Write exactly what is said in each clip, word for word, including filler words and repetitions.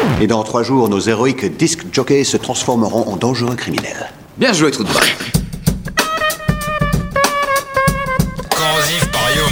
Et dans trois jours, nos héroïques disc jockeys se transformeront en dangereux criminels. Bien joué, trou de balle. Corrosif Parium.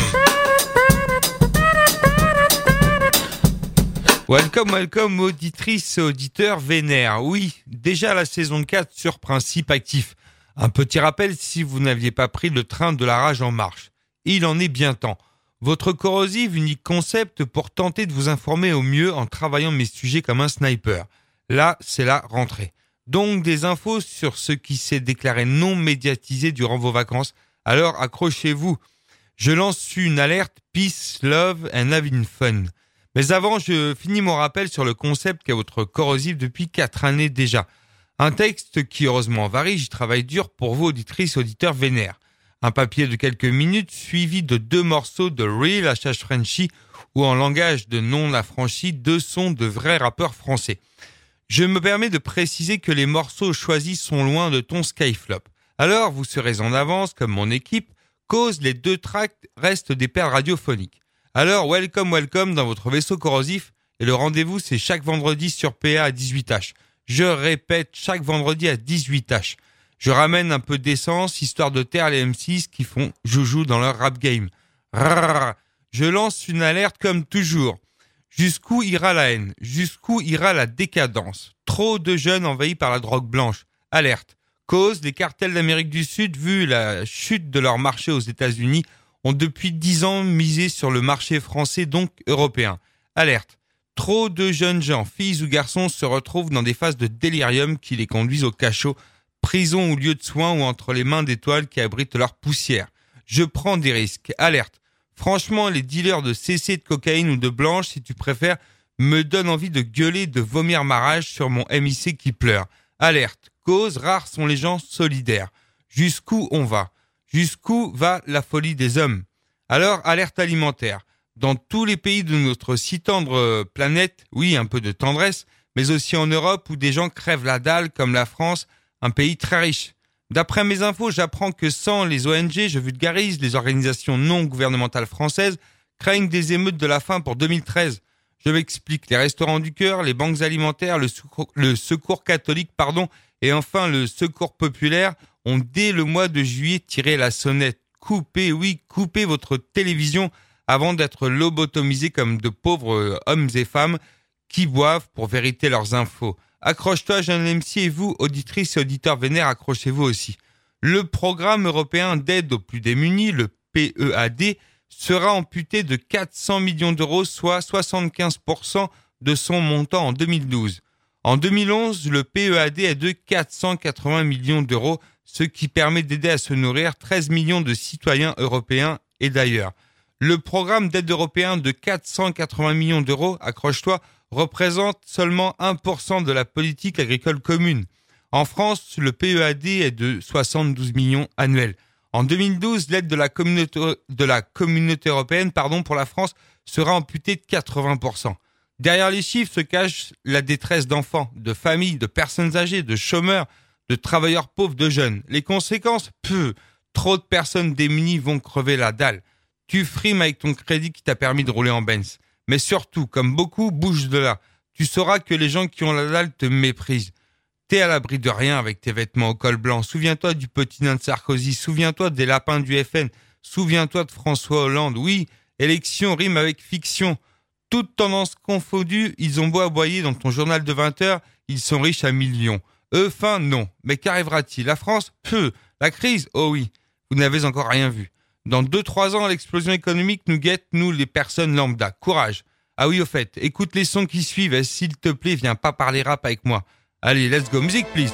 Welcome, welcome, auditrices et auditeurs vénères. Oui, déjà la saison quatre sur Principe actif. Un petit rappel si vous n'aviez pas pris le train de la rage en marche. Il en est bien temps. Votre corrosive, unique concept pour tenter de vous informer au mieux en travaillant mes sujets comme un sniper. Là, c'est la rentrée. Donc des infos sur ce qui s'est déclaré non médiatisé durant vos vacances. Alors accrochez-vous. Je lance une alerte Peace, Love and Having Fun. Mais avant, je finis mon rappel sur le concept qu'est votre corrosive depuis quatre années déjà. Un texte qui heureusement varie, j'y travaille dur pour vous auditrices et auditeurs vénères. Un papier de quelques minutes suivi de deux morceaux de Real H H Frenchy ou en langage de non-affranchi, deux sons de vrais rappeurs français. Je me permets de préciser que les morceaux choisis sont loin de ton Skyflop. Alors vous serez en avance comme mon équipe, cause les deux tracks restent des perles radiophoniques. Alors welcome welcome dans votre vaisseau corrosif et le rendez-vous c'est chaque vendredi sur P A à dix-huit H. Je répète, chaque vendredi à dix-huit H. Je ramène un peu d'essence, histoire de taire les M six qui font joujou dans leur rap game. Rrrr. Je lance une alerte comme toujours. Jusqu'où ira la haine? Jusqu'où ira la décadence? Trop de jeunes envahis par la drogue blanche. Alerte. Cause, les cartels d'Amérique du Sud, vu la chute de leur marché aux États-Unis, ont depuis dix ans misé sur le marché français, donc européen. Alerte. Trop de jeunes gens, filles ou garçons, se retrouvent dans des phases de délirium qui les conduisent au cachot, prison ou lieu de soins ou entre les mains d'étoiles qui abritent leur poussière. Je prends des risques. Alerte. Franchement, les dealers de C C, de cocaïne ou de blanche, si tu préfères, me donnent envie de gueuler, de vomir ma rage sur mon M I C qui pleure. Alerte. Cause, rares sont les gens solidaires. Jusqu'où on va? Jusqu'où va la folie des hommes? Alors, alerte alimentaire. Dans tous les pays de notre si tendre planète, oui, un peu de tendresse, mais aussi en Europe où des gens crèvent la dalle comme la France, un pays très riche. D'après mes infos, j'apprends que sans les O N G, je vulgarise, les organisations non gouvernementales françaises craignent des émeutes de la faim pour deux mille treize. Je m'explique, les restaurants du cœur, les banques alimentaires, le secours, le secours catholique, pardon, et enfin le secours populaire ont dès le mois de juillet tiré la sonnette. Coupez, oui, coupez votre télévision avant d'être lobotomisés comme de pauvres hommes et femmes qui boivent pour vériter leurs infos. Accroche-toi, jeune M C, et vous, auditrices et auditeurs vénères, accrochez-vous aussi. Le programme européen d'aide aux plus démunis, le P E A D, sera amputé de quatre cents millions d'euros, soit soixante-quinze pour cent de son montant en deux mille douze. En deux mille onze, le P E A D est de quatre cent quatre-vingts millions d'euros, ce qui permet d'aider à se nourrir treize millions de citoyens européens et d'ailleurs. Le programme d'aide européen de quatre cent quatre-vingts millions d'euros, accroche-toi, représente seulement un pour cent de la politique agricole commune. En France, le P E A D est de soixante-douze millions annuels. En deux mille douze, l'aide de la communauté, de la communauté européenne pardon, pour la France sera amputée de quatre-vingts pour cent. Derrière les chiffres se cache la détresse d'enfants, de familles, de personnes âgées, de chômeurs, de travailleurs pauvres, de jeunes. Les conséquences, peu, trop de personnes démunies vont crever la dalle. Tu frimes avec ton crédit qui t'a permis de rouler en Benz. Mais surtout, comme beaucoup, bouge de là. Tu sauras que les gens qui ont la dalle te méprisent. T'es à l'abri de rien avec tes vêtements au col blanc. Souviens-toi du petit nain de Sarkozy. Souviens-toi des lapins du F N. Souviens-toi de François Hollande. Oui, élection rime avec fiction. Toutes tendances confondues, ils ont beau aboyer dans ton journal de vingt heures, ils sont riches à millions. Eux, fin, non. Mais qu'arrivera-t-il? La France? Peu. La crise? Oh oui. Vous n'avez encore rien vu. Dans deux trois ans, l'explosion économique nous guette, nous, les personnes lambda. Courage. Ah oui, au fait, écoute les sons qui suivent et s'il te plaît, viens pas parler rap avec moi. Allez, let's go. Music, please.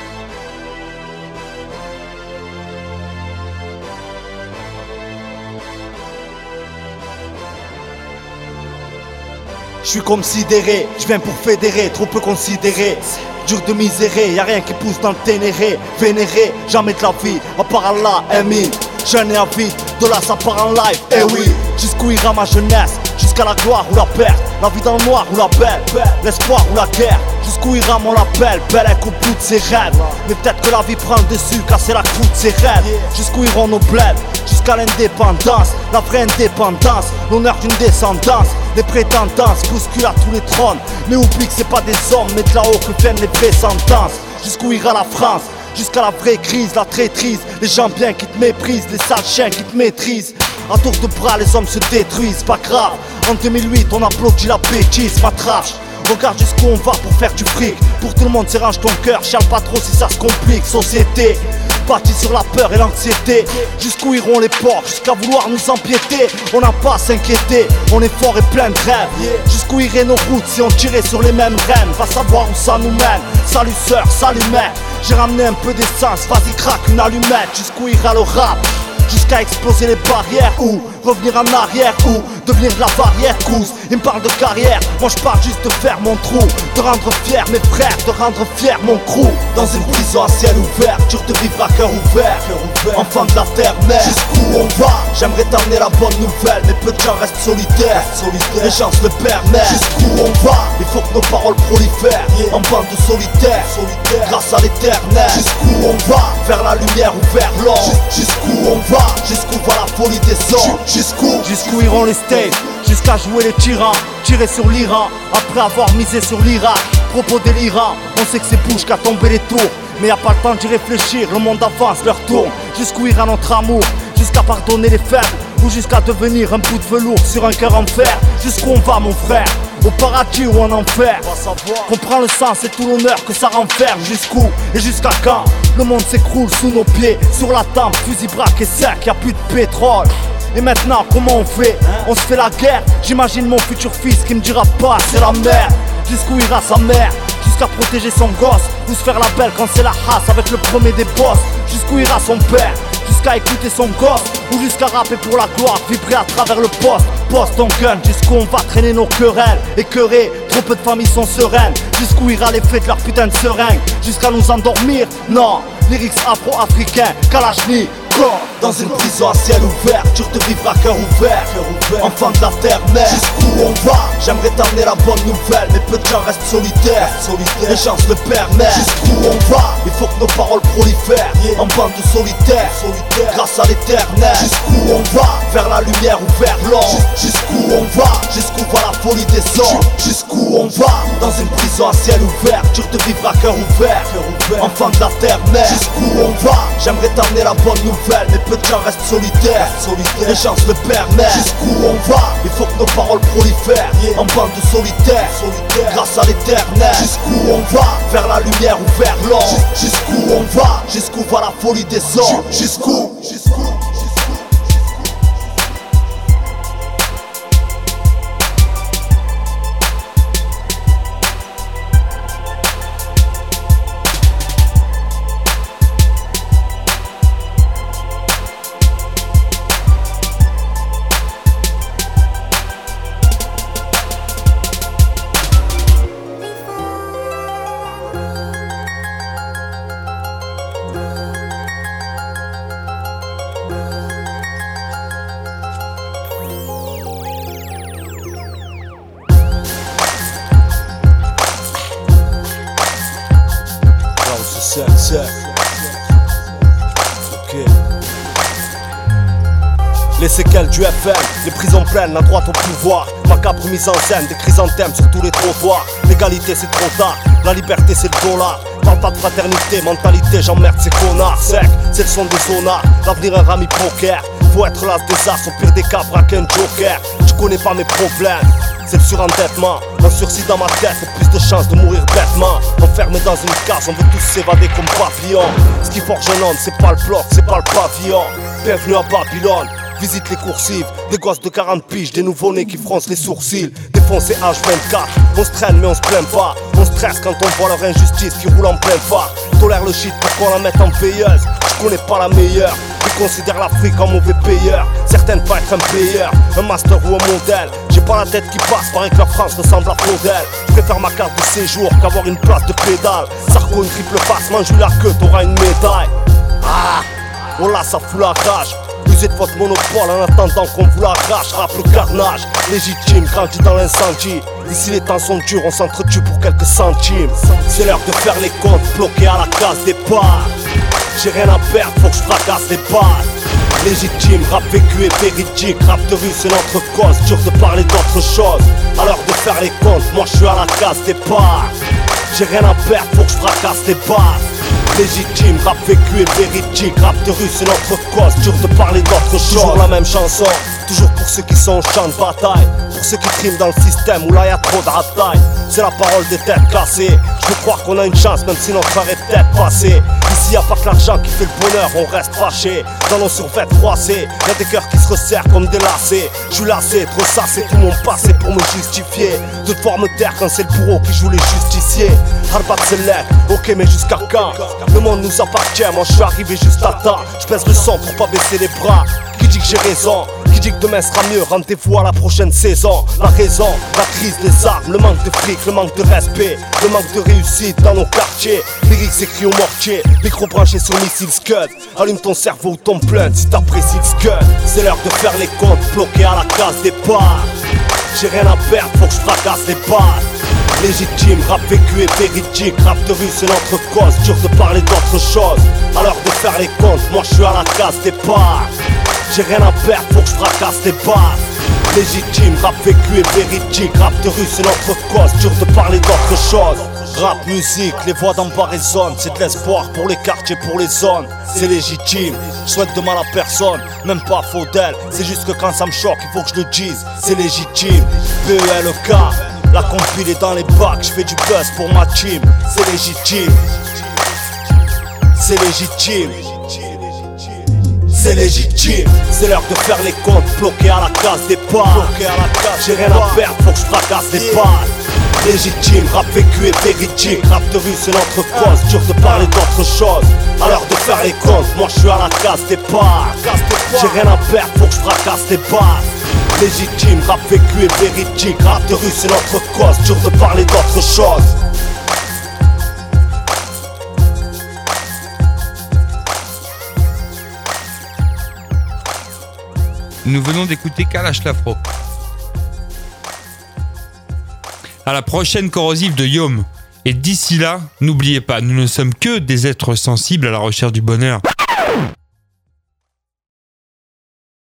Je suis comme sidéré, je viens pour fédérer, trop peu considéré. Dur de misérer, y'a rien qui pousse dans le ténéré. Vénéré, jamais de la vie, à part Allah, Amin. Jeune et avide, de là ça part en live, eh oui. Jusqu'où ira ma jeunesse, jusqu'à la gloire ou la perte. La vie dans le noir ou la belle, l'espoir ou la guerre. Jusqu'où ira mon appel, belle elle coupe toutes ses rêves. Mais peut-être que la vie prend le dessus, car c'est la croûte, ses rêves. Jusqu'où iront nos bleds, jusqu'à l'indépendance, la vraie indépendance, l'honneur d'une descendance. Les prétendances bousculent à tous les trônes, mais oublie que c'est pas des hommes, mais de là-haut que viennent les vraies sentences. Jusqu'où ira la France, jusqu'à la vraie crise, la traîtrise, les gens bien qui te méprisent, les sales chiens qui te maîtrisent. À tour de bras les hommes se détruisent, pas grave. En deux mille huit on applaudit la bêtise, matrache. Regarde jusqu'où on va pour faire du fric. Pour tout le monde s'arrange ton cœur, chiale pas trop si ça se complique. Société bâtie sur la peur et l'anxiété. Jusqu'où iront les porcs, jusqu'à vouloir nous empiéter. On n'a pas à s'inquiéter, on est fort et plein de rêves. Jusqu'où iraient nos routes si on tirait sur les mêmes rênes. Va savoir où ça nous mène, salut sœur, salut mec. J'ai ramené un peu d'essence, vas-y craque une allumette. Jusqu'où ira le rap, jusqu'à exploser les barrières, ou revenir en arrière, ou devenir de la barrière cause. Il me parle de carrière, moi je parle juste de faire mon trou, de rendre fier mes frères, de rendre fier mon crew. Dans une prison à ciel ouvert, dur de vivre à cœur ouvert, enfant de la terre mère. Jusqu'où on va, j'aimerais t'amener la bonne nouvelle, mais peu de gens restent solitaires, solitaires. Les gens se le permettent. Jusqu'où on va, il faut que nos paroles prolifèrent, en bande de solitaires, solitaires, grâce à l'éternel. Jusqu'où on va, vers la lumière ou vers l'ombre. Jusqu'où on va, jusqu'où va la folie des hommes. Jusqu'où, jusqu'où iront les States, jusqu'à jouer les tyrans, tirer sur l'Iran, après avoir misé sur l'Irak. Propos délirants, on sait que c'est Bush qui a tombé les tours, mais y a pas le temps d'y réfléchir, le monde avance, leur tourne. Jusqu'où ira notre amour, jusqu'à pardonner les faibles, ou jusqu'à devenir un bout de velours sur un cœur en fer. Jusqu'où on va mon frère, au paradis ou en enfer. Comprends le sens et tout l'honneur que ça renferme. Jusqu'où et jusqu'à quand le monde s'écroule sous nos pieds, sur la tempe, fusil braqué sec, y'a plus de pétrole. Et maintenant comment on fait? On se fait la guerre. J'imagine mon futur fils qui me dira pas c'est la merde. Jusqu'où ira sa mère, jusqu'à protéger son gosse, ou se faire la belle quand c'est la race avec le premier des boss. Jusqu'où ira son père, jusqu'à écouter son gosse, ou jusqu'à rapper pour la gloire, vibrer à travers le poste. Poste ton gun, jusqu'où on va traîner nos querelles, écœurées, trop peu de familles sont sereines. Jusqu'où ira l'effet de leur putain de seringue, jusqu'à nous endormir? Non, lyrics afro-africains, Kalachni. Dans une prison à ciel ouvert, dur de vivre à cœur ouvert, enfant de la terre mère. Jusqu'où on va, j'aimerais t'amener la bonne nouvelle, mais peu de gens restent solitaires, solitaires. Les gens se le permettent. Jusqu'où on va, il faut que nos paroles prolifèrent, en bande de solitaires, solitaires, grâce à l'éternel. Jusqu'où on va, vers la lumière ou vers l'ombre. Jusqu'où on va, jusqu'où va la folie des hommes. Jusqu'où on va, dans une prison à ciel ouvert, dur de vivre à cœur ouvert, enfant de la terre mère. Jusqu'où on va, j'aimerais t'amener la bonne nouvelle, mais peu de gens restent solitaires, solitaires. Les gens se le permettent. Jusqu'où on va, il faut que nos paroles prolifèrent, en bande de solitaires, solitaires, grâce à l'éternel. Jusqu'où on va, vers la lumière ou vers l'ombre. Jusqu'où on va, jusqu'où va la folie des hommes. Jusqu'où, jusqu'où. Okay. Les séquelles du F M, les prisons pleines, la droite au pouvoir. Macabre mise en scène, des chrysanthèmes sur tous les trottoirs. L'égalité c'est trop tard, la liberté c'est le dollar. Parle pas de fraternité, mentalité, j'emmerde ces connards. Sec, c'est le son des sonars, l'avenir un rami poker. Faut être l'as des as, au pire des cas, braquer un joker. Tu connais pas mes problèmes, c'est le surendettement. Un sursis dans ma tête, c'est plus de chances de mourir bêtement. Enfermé dans une case, on veut tous s'évader comme papillons. Ce qui forge un homme, c'est pas le bloc, c'est pas le pavillon. Bienvenue à Babylone, visite les coursives. Des gosses de quarante piges, des nouveaux-nés qui froncent les sourcils. Défoncés H vingt-quatre, on se traîne mais on se plaint pas. On stresse quand on voit leur injustice qui roule en plein phare. Tolère le shit pour qu'on la mette en veilleuse. Je connais pas la meilleure, ils considèrent l'Afrique en mauvais payeur. Certaines pas être un player, un master ou un modèle. J'ai pas la tête qui passe, paraît que leur France ressemble à Faudel. Je préfère ma carte de séjour qu'avoir une place de pédale. Sarko une triple passe, mange la queue, t'auras une médaille. Ah, oh là ça fout la rage. Usez de votre monopole en attendant qu'on vous l'arrache. Rappe le carnage, légitime, grandit dans l'incendie. Ici les temps sont durs, on s'entretue pour quelques centimes. C'est l'heure de faire les comptes, bloqués à la case départ. J'ai rien à perdre, faut que je fracasse les bases. Légitime, rap vécu et véridique. Rap de rue c'est notre cause, dur de parler d'autre chose. À l'heure de faire les comptes, moi je suis à la case départ. J'ai rien à perdre, faut que je fracasse les bases. Légitime, rap vécu et véridique. Rap de rue c'est notre cause, dur de parler d'autre chose. Toujours la même chanson, toujours pour ceux qui sont au champ de bataille. Pour ceux qui triment dans le système où là y'a trop de rataille. C'est la parole des têtes cassées. Je veux croire qu'on a une chance même si notre frère est peut-être passé. Ici y'a pas que l'argent qui fait le bonheur, on reste fâché. Dans nos survêtements froissés, y'a des cœurs qui se resserrent comme des lacets. Je suis lassé, trop ça c'est tout mon passé pour me justifier. De devoir me taire quand c'est le bourreau qui joue les justiciers. Harbat select, ok mais jusqu'à quand? Le monde nous appartient, moi je suis arrivé juste à temps. Je pèse le sang pour pas baisser les bras. Qui dit que j'ai raison? Qui dit que demain sera mieux? Rendez-vous à la prochaine saison. La raison, la crise des armes, le manque de fric, le manque de respect, le manque de réussite dans nos quartiers. Lyrics écrits au mortier, micro branché sur missile scud. Allume ton cerveau ou ton blunt si t'apprécies le scud. C'est l'heure de faire les comptes, bloqués à la case départ. J'ai rien à perdre, faut que je fracasse les bases. Légitime, rap vécu et véridique. Rap de rue c'est notre cause, dur de parler d'autre chose. À l'heure de faire les comptes, moi je suis à la case départ. J'ai rien à perdre, faut que je fracasse les bases. Légitime, rap vécu et véridique. Rap de rue c'est notre cause, dur de parler d'autre chose. Rap, musique, les voix d'en bas résonnent. C'est de l'espoir pour les quartiers, pour les zones. C'est légitime, je souhaite de mal à personne, même pas à faux d'elle. C'est juste que quand ça me choque, il faut que je le dise. C'est légitime, B E L E K. La compile est dans les bacs, je fais du buzz pour ma team. C'est légitime. C'est légitime. C'est légitime. C'est l'heure de faire les comptes, bloqués à la case départ. J'ai rien à perdre, faut que je fracasse les bases. Légitime, rap vécu et véridique. Rap de rue c'est notre cause, dur de parler d'autre chose. À l'heure de faire les comptes, moi je suis à la case départ. J'ai rien à perdre, faut que je fracasse les bases. Légitime, rap vécu et véridique. Rap de rue c'est notre cause, dur de parler d'autre chose. Nous venons d'écouter Kalash Lafro. À la prochaine corrosive de Yom. Et d'ici là, n'oubliez pas, nous ne sommes que des êtres sensibles à la recherche du bonheur.